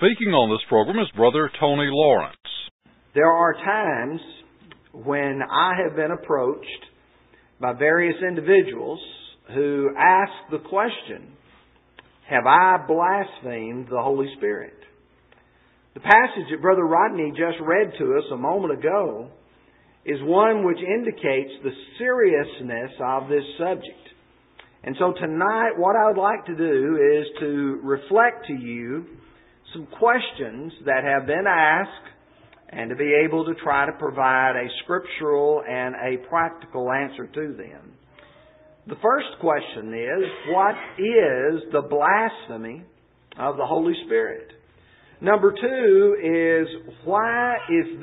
Speaking on this program is Brother Tony Lawrence. There are times when I have been approached by various individuals who ask the question, have I blasphemed the Holy Spirit? The passage that Brother Rodney just read to us a moment ago is one which indicates the seriousness of this subject. And so tonight what I would like to do is to reflect to you some questions that have been asked and to be able to try to provide a scriptural and a practical answer to them. The first question is, what is the blasphemy of the Holy Spirit? Number two is, why is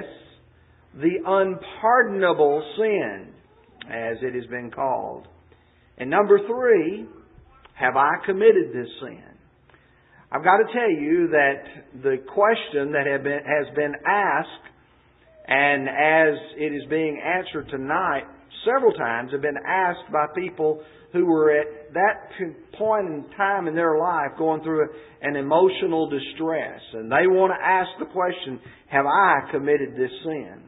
this the unpardonable sin, as it has been called? And number three, have I committed this sin? I've got to tell you that the question that has been asked, and as it is being answered tonight, several times have been asked by people who were at that point in time in their life going through an emotional distress. And they want to ask the question, have I committed this sin?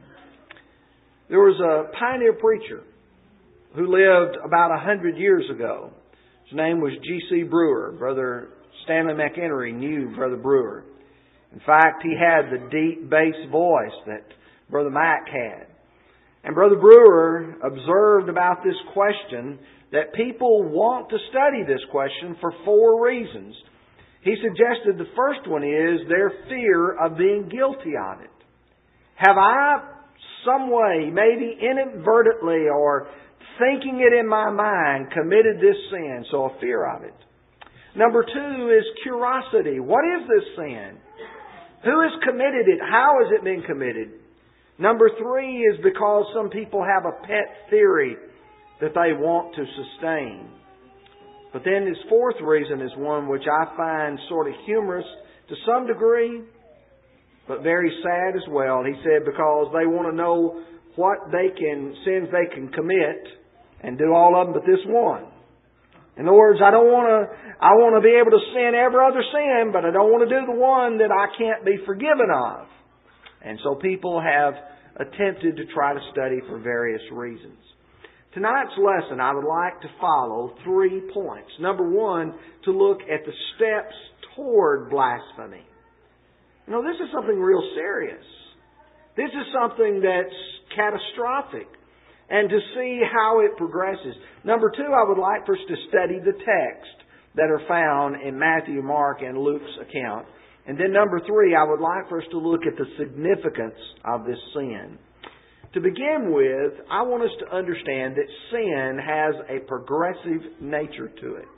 There was a pioneer preacher who lived about 100 years ago. His name was G.C. Brewer. Brother Stanley McHenry knew Brother Brewer. In fact, he had the deep bass voice that Brother Mac had. And Brother Brewer observed about this question that people want to study this question for four reasons. He suggested the first one is their fear of being guilty of it. Have I some way, maybe inadvertently or thinking it in my mind, committed this sin? So a fear of it. Number two is curiosity. What is this sin? Who has committed it? How has it been committed? Number three is because some people have a pet theory that they want to sustain. But then his fourth reason is one which I find sort of humorous to some degree, but very sad as well. He said because they want to know what sins they can commit and do all of them but this one. In other words, I want to be able to sin every other sin, but I don't want to do the one that I can't be forgiven of. And so people have attempted to try to study for various reasons. Tonight's lesson, I would like to follow 3 points. Number one, to look at the steps toward blasphemy. You know, this is something real serious. This is something that's catastrophic. And to see how it progresses. Number two, I would like for us to study the text that are found in Matthew, Mark, and Luke's account. And then number three, I would like for us to look at the significance of this sin. To begin with, I want us to understand that sin has a progressive nature to it.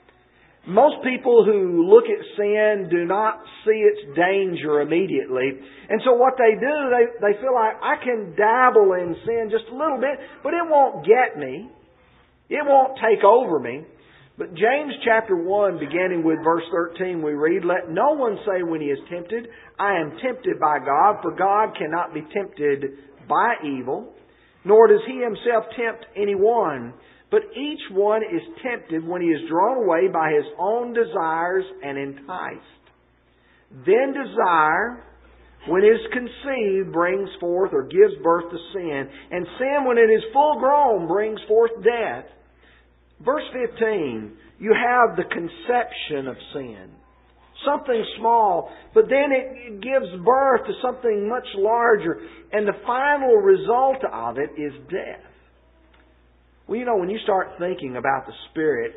Most people who look at sin do not see its danger immediately. And so what they do, they feel like, I can dabble in sin just a little bit, but it won't get me. It won't take over me. But James chapter 1, beginning with verse 13, we read, let no one say when he is tempted, I am tempted by God, for God cannot be tempted by evil, nor does He Himself tempt anyone. But each one is tempted when he is drawn away by his own desires and enticed. Then desire, when it is conceived, brings forth or gives birth to sin. And sin, when it is full grown, brings forth death. Verse 15, you have the conception of sin. Something small, but then it gives birth to something much larger. And the final result of it is death. Well, you know, when you start thinking about the Spirit,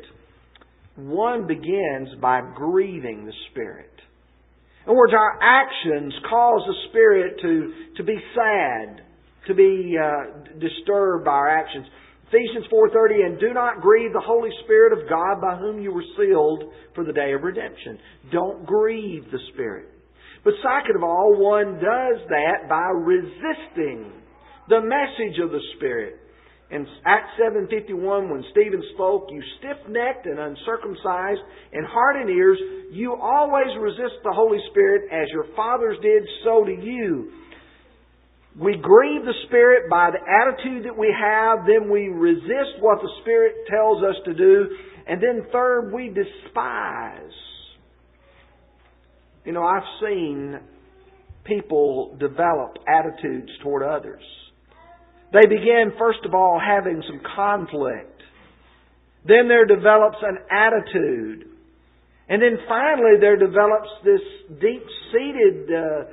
one begins by grieving the Spirit. In other words, our actions cause the Spirit to be sad, to be disturbed by our actions. Ephesians 4:30, and do not grieve the Holy Spirit of God by whom you were sealed for the day of redemption. Don't grieve the Spirit. But second of all, one does that by resisting the message of the Spirit. In Acts 7:51, when Stephen spoke, you stiff-necked and uncircumcised in heart and ears, you always resist the Holy Spirit as your fathers did, so do you. We grieve the Spirit by the attitude that we have, then we resist what the Spirit tells us to do, and then third, we despise You know, I've seen people develop attitudes toward others. They begin, first of all, having some conflict. Then there develops an attitude. And then finally there develops this deep-seated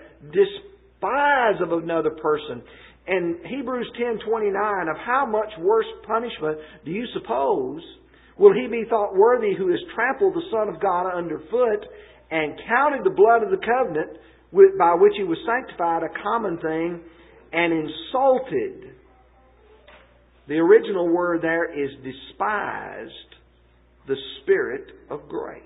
despise of another person. And Hebrews 10:29, of how much worse punishment do you suppose will he be thought worthy who has trampled the Son of God underfoot and counted the blood of the covenant by which he was sanctified a common thing and insulted? The original word there is despised the Spirit of grace.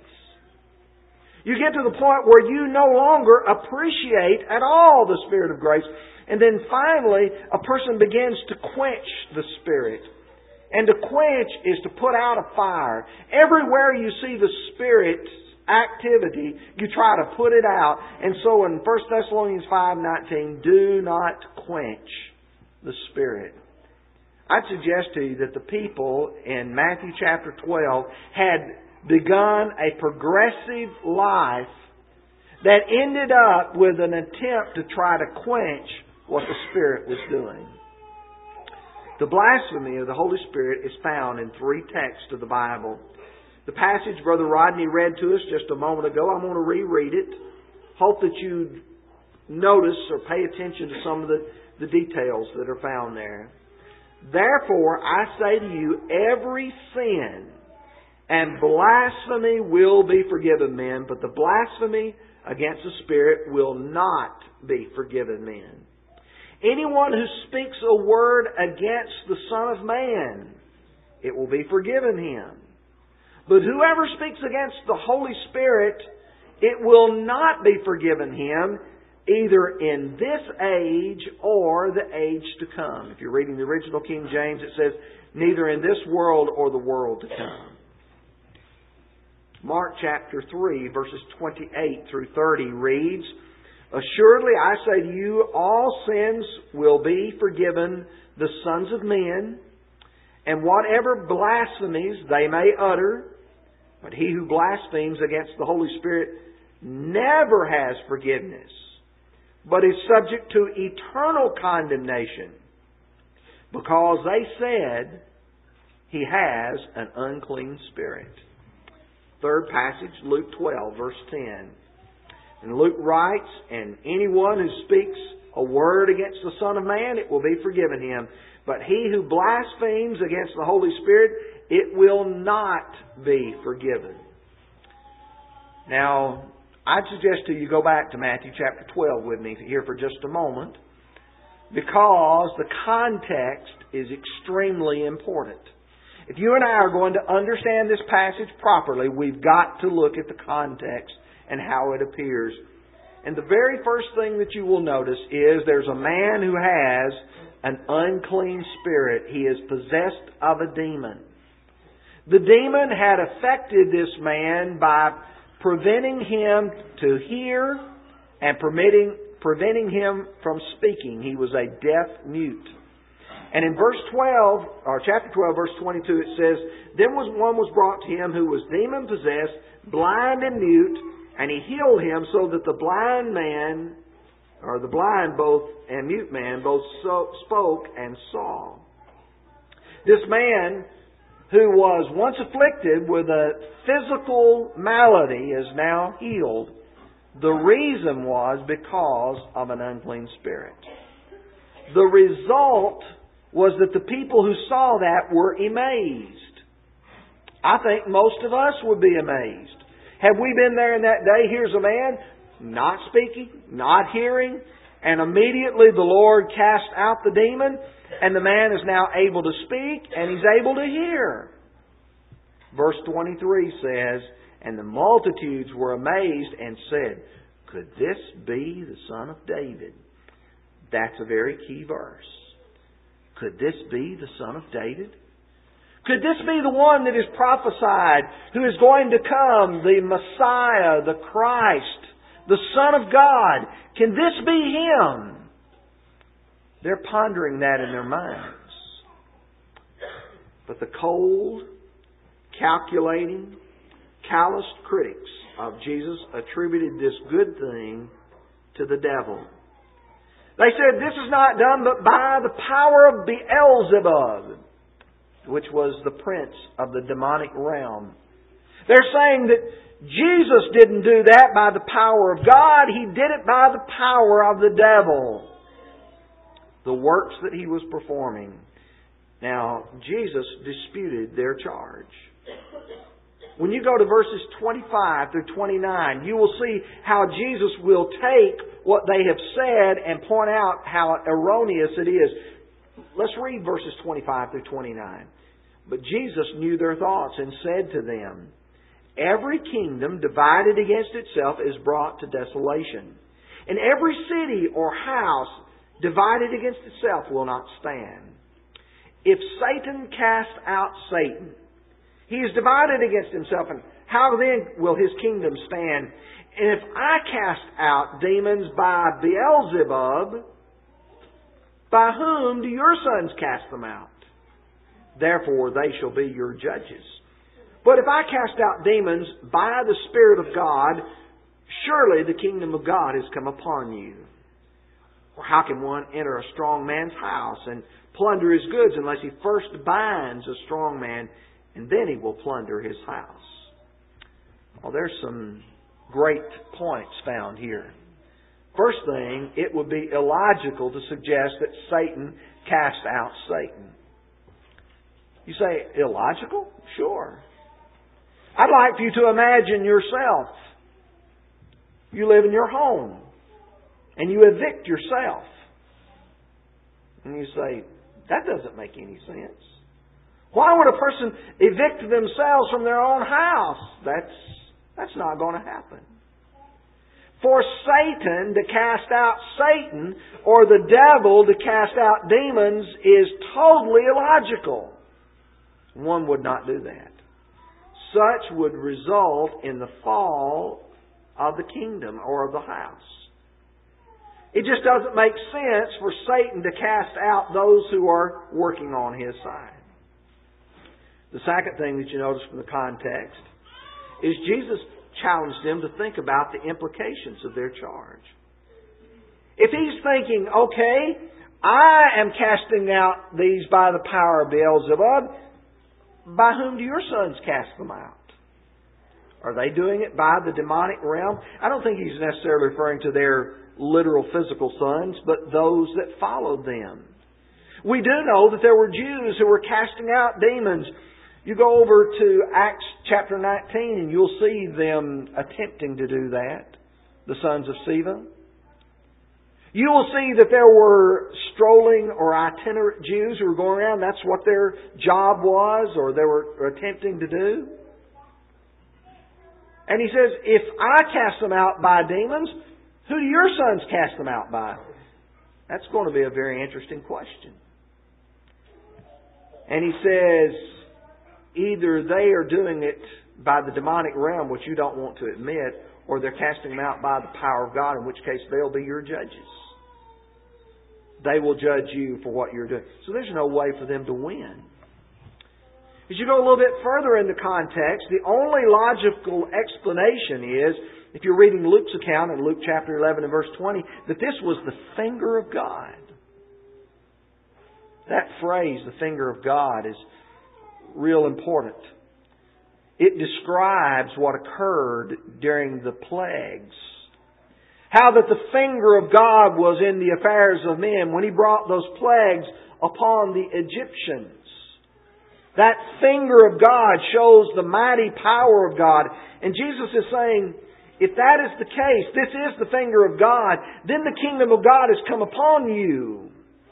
You get to the point where you no longer appreciate at all the Spirit of grace. And then finally, a person begins to quench the Spirit. And to quench is to put out a fire. Everywhere you see the Spirit's activity, you try to put it out. And so in 1 Thessalonians 5:19, do not quench the Spirit. I'd suggest to you that the people in Matthew chapter 12 had begun a progressive life that ended up with an attempt to try to quench what the Spirit was doing. The blasphemy of the Holy Spirit is found in 3 texts of the Bible. The passage Brother Rodney read to us just a moment ago, I'm going to reread it. Hope that you notice or pay attention to some of the details that are found there. Therefore, I say to you, every sin and blasphemy will be forgiven men, but the blasphemy against the Spirit will not be forgiven men. Anyone who speaks a word against the Son of Man, it will be forgiven him. But whoever speaks against the Holy Spirit, it will not be forgiven him, either in this age or the age to come. If you're reading the original King James, it says, neither in this world or the world to come. Mark chapter 3, verses 28 through 30 reads, assuredly I say to you, all sins will be forgiven the sons of men, and whatever blasphemies they may utter, but he who blasphemes against the Holy Spirit never has forgiveness, but is subject to eternal condemnation, because they said he has an unclean spirit. Third passage, Luke 12, verse 10. And Luke writes, and anyone who speaks a word against the Son of Man, it will be forgiven him. But he who blasphemes against the Holy Spirit, it will not be forgiven. Now, I'd suggest to you go back to Matthew chapter 12 with me here for just a moment, because the context is extremely important. If you and I are going to understand this passage properly, we've got to look at the context and how it appears. And the very first thing that you will notice is there's a man who has an unclean spirit. He is possessed of a demon. The demon had affected this man by preventing him to hear and preventing him from speaking. He was a deaf mute. And in verse 12, or chapter 12, verse 22, it says, then one was brought to him who was demon-possessed, blind and mute, and he healed him so that the blind man, or the blind both and mute man, both spoke and saw. This man, who was once afflicted with a physical malady, is now healed. The reason was because of an unclean spirit. The result was that the people who saw that were amazed. I think most of us would be amazed. Have we been there in that day? Here's a man not speaking, not hearing, and immediately the Lord cast out the demon, and the man is now able to speak, and he's able to hear. Verse 23 says, and the multitudes were amazed and said, could this be the Son of David? That's a very key verse. Could this be the Son of David? Could this be the one that is prophesied, who is going to come, the Messiah, the Christ, the Son of God? Can this be Him? They're pondering that in their minds. But the cold, calculating, calloused critics of Jesus attributed this good thing to the devil. They said this is not done but by the power of Beelzebub, which was the prince of the demonic realm. They're saying that Jesus didn't do that by the power of God. He did it by the power of the devil. The works that He was performing. Now, Jesus disputed their charge. When you go to verses 25 through 29, you will see how Jesus will take what they have said and point out how erroneous it is. Let's read verses 25 through 29. But Jesus knew their thoughts and said to them, "Every kingdom divided against itself is brought to desolation. And every city or house divided against itself will not stand. If Satan cast out Satan, he is divided against himself, and how then will his kingdom stand? And if I cast out demons by Beelzebub, by whom do your sons cast them out? Therefore they shall be your judges. But if I cast out demons by the Spirit of God, surely the kingdom of God has come upon you. Or how can one enter a strong man's house and plunder his goods unless he first binds a strong man, and then he will plunder his house?" Well, there's some great points found here. First thing, it would be illogical to suggest that Satan cast out Satan. You say, illogical? Sure. I'd like for you to imagine yourself. You live in your home and you evict yourself. And you say, that doesn't make any sense. Why would a person evict themselves from their own house? That's not going to happen. For Satan to cast out Satan or the devil to cast out demons is totally illogical. One would not do that. Such would result in the fall of the kingdom or of the house. It just doesn't make sense for Satan to cast out those who are working on his side. The second thing that you notice from the context is Jesus challenged them to think about the implications of their charge. If he's thinking, okay, I am casting out these by the power of Beelzebub, by whom do your sons cast them out? Are they doing it by the demonic realm? I don't think he's necessarily referring to their literal physical sons, but those that followed them. We do know that there were Jews who were casting out demons. You go over to Acts chapter 19 and you'll see them attempting to do that, the sons of Sceva. You will see that there were strolling or itinerant Jews who were going around. That's what their job was, or they were attempting to do. And he says, if I cast them out by demons, who do your sons cast them out by? That's going to be a very interesting question. And he says, either they are doing it by the demonic realm, which you don't want to admit, or they're casting them out by the power of God, in which case they'll be your judges. They will judge you for what you're doing. So there's no way for them to win. As you go a little bit further into context, the only logical explanation is, if you're reading Luke's account in Luke chapter 11 and verse 20, that this was the finger of God. That phrase, the finger of God, is real important. It describes what occurred during the plagues. How that the finger of God was in the affairs of men when He brought those plagues upon the Egyptians. That finger of God shows the mighty power of God. And Jesus is saying, if that is the case, this is the finger of God, then the kingdom of God has come upon you.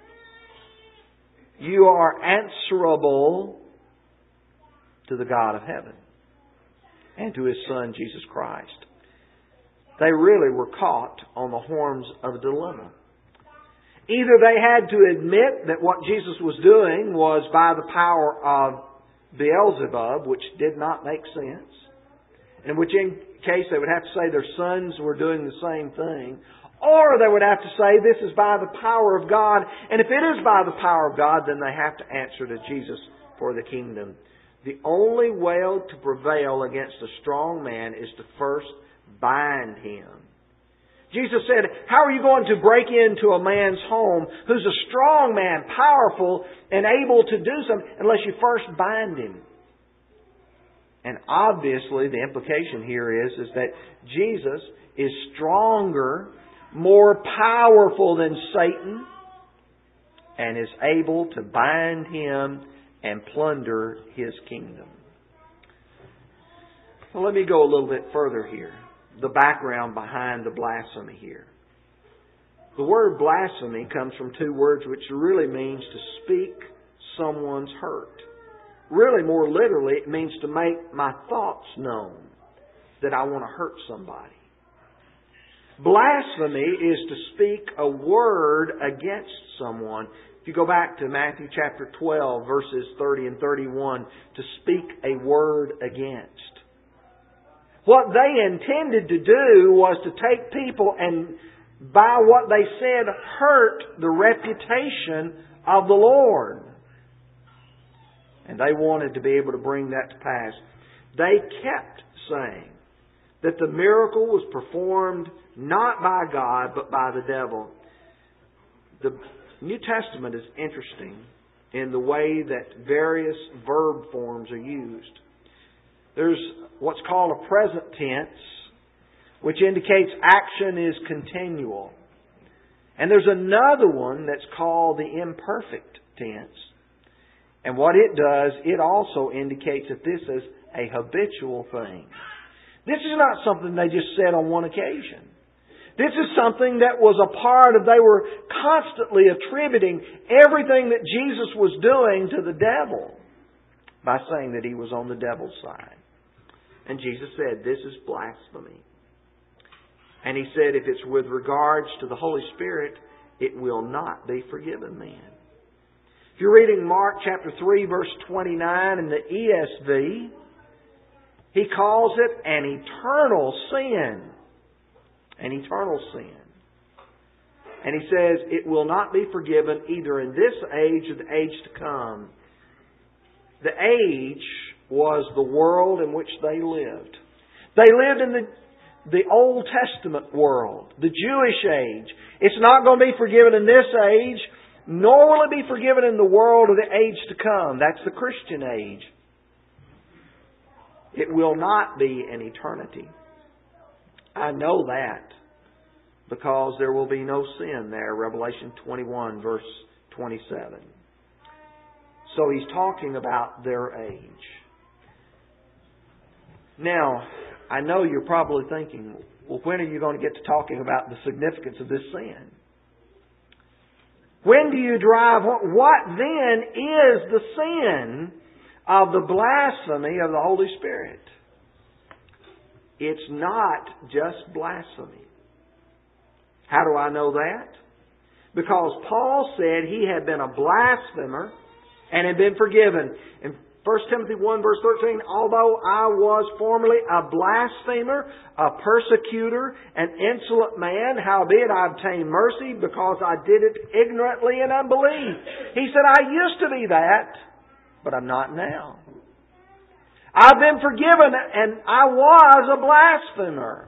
You are answerable to the God of heaven and to His Son, Jesus Christ. They really were caught on the horns of a dilemma. Either they had to admit that what Jesus was doing was by the power of Beelzebub, which did not make sense, in which case they would have to say their sons were doing the same thing, or they would have to say this is by the power of God, and if it is by the power of God, then they have to answer to Jesus for the kingdom. The only way to prevail against a strong man is to first bind him. Jesus said, how are you going to break into a man's home who's a strong man, powerful, and able to do something unless you first bind him? And obviously the implication here is that Jesus is stronger, more powerful than Satan, and is able to bind him and plunder his kingdom. Well, let me go a little bit further here. The background behind the blasphemy here. The word blasphemy comes from two words which really means to speak someone's hurt. Really, more literally, it means to make my thoughts known that I want to hurt somebody. Blasphemy is to speak a word against someone. If you go back to Matthew chapter 12, verses 30 and 31, to speak a word against. What they intended to do was to take people and, by what they said, hurt the reputation of the Lord. And they wanted to be able to bring that to pass. They kept saying that the miracle was performed not by God, but by the devil. The New Testament is interesting in the way that various verb forms are used. There's what's called a present tense, which indicates action is continual. And there's another one that's called the imperfect tense. And what it does, it also indicates that this is a habitual thing. This is not something they just said on one occasion. This is something that was a part of, they were constantly attributing everything that Jesus was doing to the devil by saying that He was on the devil's side. And Jesus said, this is blasphemy. And He said, if it's with regards to the Holy Spirit, it will not be forgiven then. If you're reading Mark chapter 3, verse 29 in the ESV, He calls it an eternal sin. An eternal sin. And He says, it will not be forgiven either in this age or the age to come. The age was the world in which they lived. They lived in the Old Testament world, the Jewish age. It's not going to be forgiven in this age, nor will it be forgiven in the world of the age to come. That's the Christian age. It will not be in eternity. I know that because there will be no sin there. Revelation 21 verse 27. So He's talking about their age. Now, I know you're probably thinking, well, when are you going to get to talking about the significance of this sin? When do you drive? What then is the sin of the blasphemy of the Holy Spirit? It's not just blasphemy. How do I know that? Because Paul said he had been a blasphemer and had been forgiven. In 1 Timothy 1 verse 13, although I was formerly a blasphemer, a persecutor, an insolent man, howbeit I obtained mercy because I did it ignorantly and unbelief. He said, I used to be that, but I'm not now. I've been forgiven and I was a blasphemer.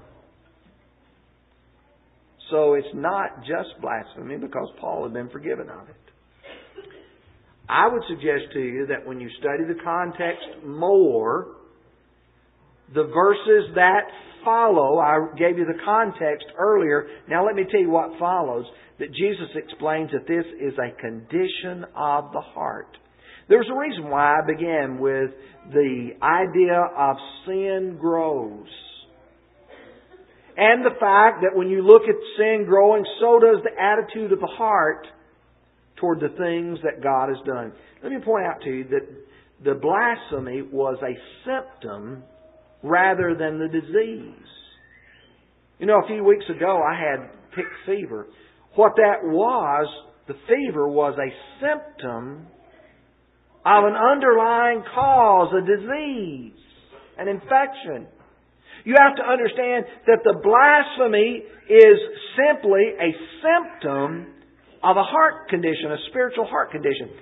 So it's not just blasphemy because Paul had been forgiven of it. I would suggest to you that when you study the context more, the verses that follow, I gave you the context earlier. Now let me tell you what follows. That Jesus explains that this is a condition of the heart. There's a reason why I began with the idea of sin grows. And the fact that when you look at sin growing, so does the attitude of the heart toward the things that God has done. Let me point out to you that the blasphemy was a symptom rather than the disease. You know, a few weeks ago I had tick fever. What that was, the fever was a symptom of an underlying cause, a disease, an infection. You have to understand that the blasphemy is simply a symptom of a heart condition, a spiritual heart condition.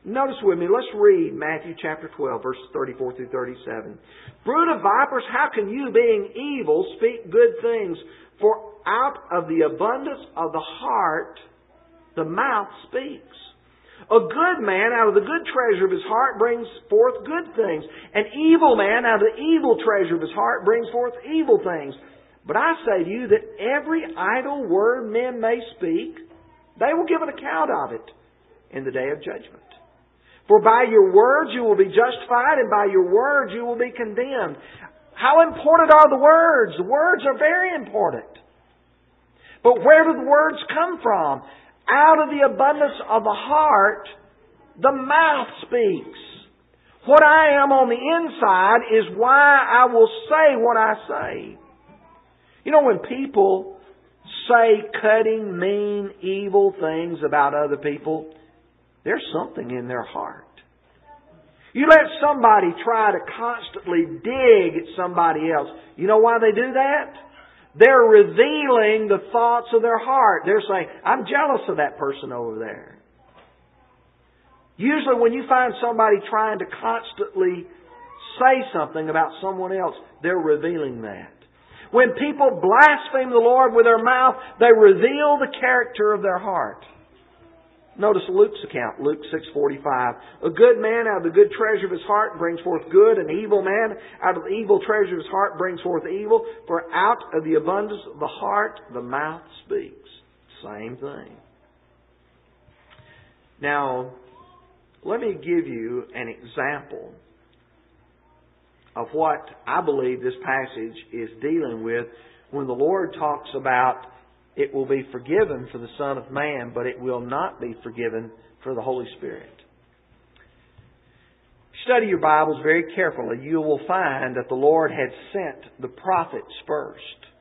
Notice with me, let's read Matthew chapter 12, verses 34 through 37. Brood of vipers, how can you, being evil, speak good things? For out of the abundance of the heart, the mouth speaks. A good man out of the good treasure of his heart brings forth good things. An evil man out of the evil treasure of his heart brings forth evil things. But I say to you that every idle word men may speak, they will give an account of it in the day of judgment. For by your words you will be justified, and by your words you will be condemned. How important are the words? The words are very important. But where do the words come from? Out of the abundance of the heart, the mouth speaks. What I am on the inside is why I will say what I say. You know, when people say cutting, mean, evil things about other people, there's something in their heart. You let somebody try to constantly dig at somebody else. You know why they do that? They're revealing the thoughts of their heart. They're saying, I'm jealous of that person over there. Usually when you find somebody trying to constantly say something about someone else, they're revealing that. When people blaspheme the Lord with their mouth, they reveal the character of their heart. Notice Luke's account, Luke 6:45. A good man out of the good treasure of his heart brings forth good. An evil man out of the evil treasure of his heart brings forth evil. For out of the abundance of the heart, the mouth speaks. Same thing. Now, let me give you an example of what I believe this passage is dealing with when the Lord talks about it will be forgiven for the Son of Man, but it will not be forgiven for the Holy Spirit. Study your Bibles very carefully. You will find that the Lord had sent the prophets first.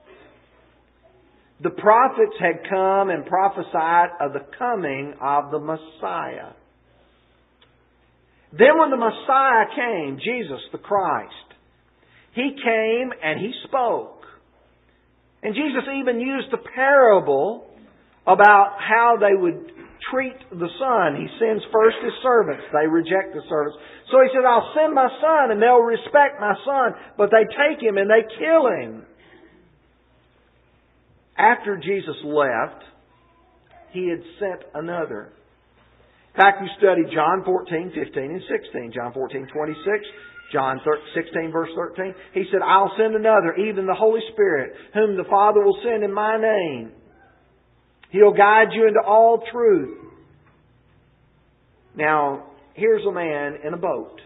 The prophets had come and prophesied of the coming of the Messiah. Then when the Messiah came, Jesus the Christ, He came and He spoke. And Jesus even used a parable about how they would treat the Son. He sends first His servants. They reject the servants. So He said, I'll send my Son and they'll respect my Son. But they take Him and they kill Him. After Jesus left, He had sent another. In fact, you study John 14, 15, and 16. John 14, 26. John 16, verse 13. He said, I'll send another, even the Holy Spirit, whom the Father will send in my name. He'll guide you into all truth. Now, here's a man in a boat.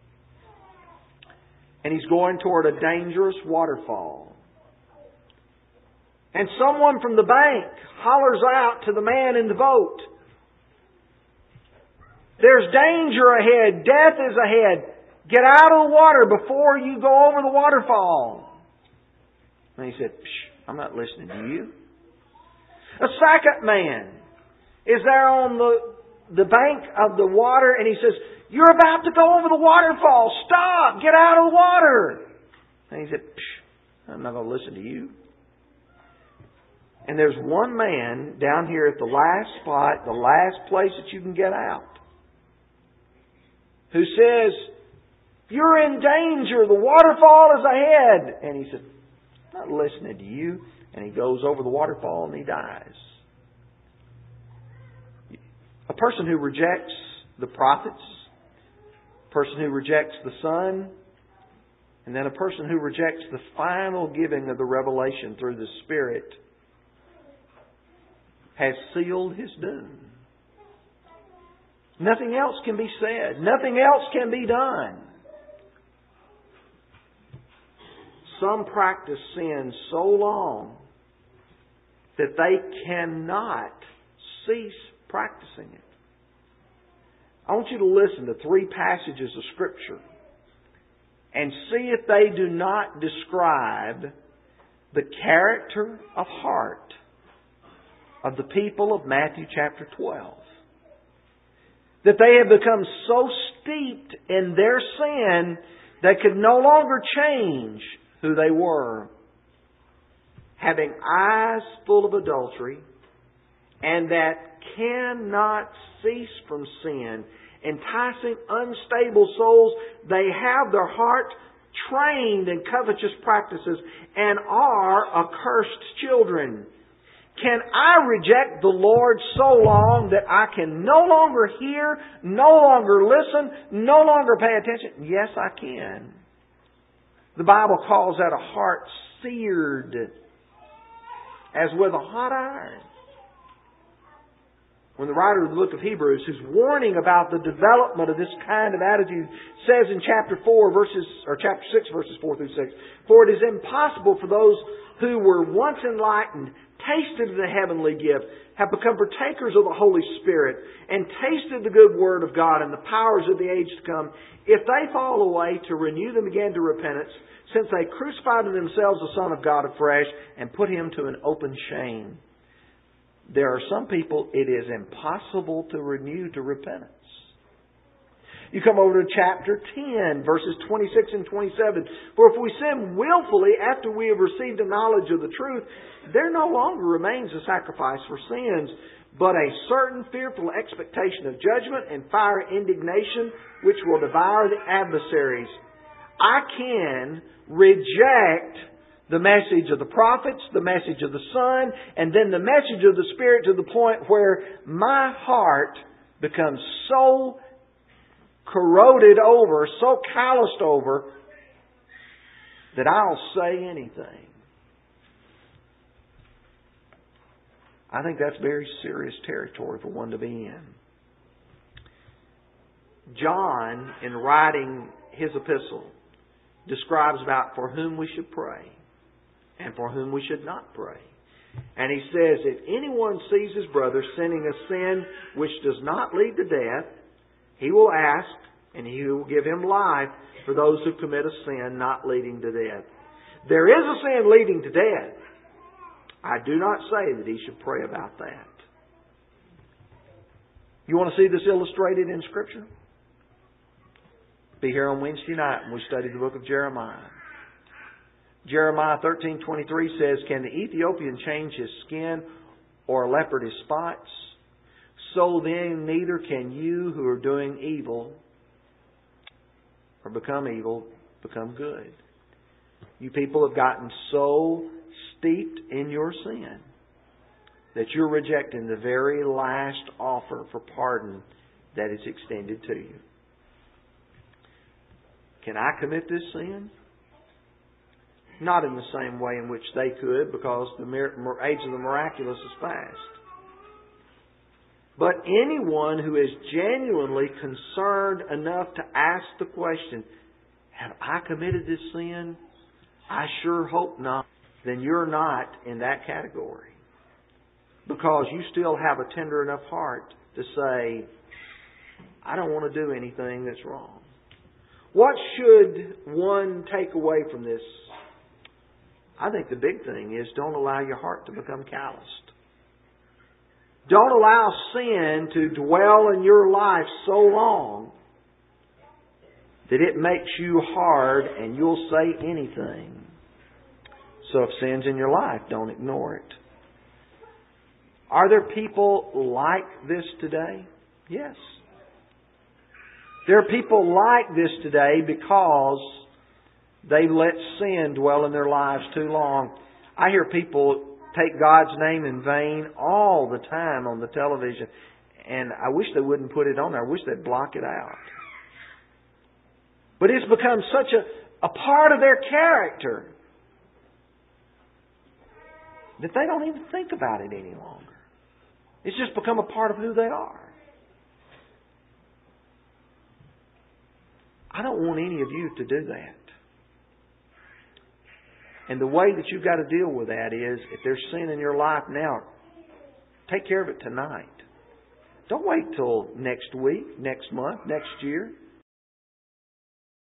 And he's going toward a dangerous waterfall. And someone from the bank hollers out to the man in the boat. There's danger ahead. Death is ahead. Get out of the water before you go over the waterfall. And he said, Psh, I'm not listening to you. A second man is there on the bank of the water and he says, you're about to go over the waterfall. Stop. Get out of the water. And he said, Psh, I'm not going to listen to you. And there's one man down here at the last spot, the last place that you can get out, who says, you're in danger. The waterfall is ahead. And he said, I'm not listening to you. And he goes over the waterfall and he dies. A person who rejects the prophets, a person who rejects the Son, and then a person who rejects the final giving of the revelation through the Spirit has sealed his doom. Nothing else can be said. Nothing else can be done. Some practice sin so long that they cannot cease practicing it. I want you to listen to 3 passages of Scripture and see if they do not describe the character of heart of the people of Matthew chapter 12. That they have become so steeped in their sin they could no longer change who they were. Having eyes full of adultery and that cannot cease from sin enticing unstable souls. They have their heart trained in covetous practices and are accursed children. Can I reject the Lord so long that I can no longer hear, no longer listen, no longer pay attention? Yes, I can. The Bible calls that a heart seared as with a hot iron. When the writer of the book of Hebrews, who's warning about the development of this kind of attitude, says in chapter 6, verses 4 through 6, "For it is impossible for those who were once enlightened, tasted of the heavenly gift, have become partakers of the Holy Spirit, and tasted the good word of God and the powers of the age to come, if they fall away, to renew them again to repentance, since they crucified to themselves the Son of God afresh, and put Him to an open shame." There are some people it is impossible to renew to repentance. You come over to chapter 10, verses 26 and 27. "For if we sin willfully after we have received a knowledge of the truth, there no longer remains a sacrifice for sins, but a certain fearful expectation of judgment and fiery indignation which will devour the adversaries." I can reject the message of the prophets, the message of the Son, and then the message of the Spirit to the point where my heart becomes so corroded over, so calloused over, that I'll say anything. I think that's very serious territory for one to be in. John, in writing his epistle, describes about for whom we should pray and for whom we should not pray. And he says, if anyone sees his brother sinning a sin which does not lead to death, he will ask, and He will give him life for those who commit a sin not leading to death. There is a sin leading to death. I do not say that he should pray about that. You want to see this illustrated in Scripture? Be here on Wednesday night when we study the book of Jeremiah. Jeremiah 13:23 says, "Can the Ethiopian change his skin or a leopard his spots? So then neither can you who are doing evil or become good." You people have gotten so steeped in your sin that you're rejecting the very last offer for pardon that is extended to you. Can I commit this sin? Not in the same way in which they could, because the age of the miraculous is past. But anyone who is genuinely concerned enough to ask the question, have I committed this sin? I sure hope not. Then you're not in that category. Because you still have a tender enough heart to say, I don't want to do anything that's wrong. What should one take away from this? I think the big thing is don't allow your heart to become calloused. Don't allow sin to dwell in your life so long that it makes you hard and you'll say anything. So if sin's in your life, don't ignore it. Are there people like this today? Yes. There are people like this today because they let sin dwell in their lives too long. I hear people take God's name in vain all the time on the television. And I wish they wouldn't put it on there. I wish they'd block it out. But it's become such a part of their character that they don't even think about it any longer. It's just become a part of who they are. I don't want any of you to do that. And the way that you've got to deal with that is, if there's sin in your life now, take care of it tonight. Don't wait till next week, next month, next year.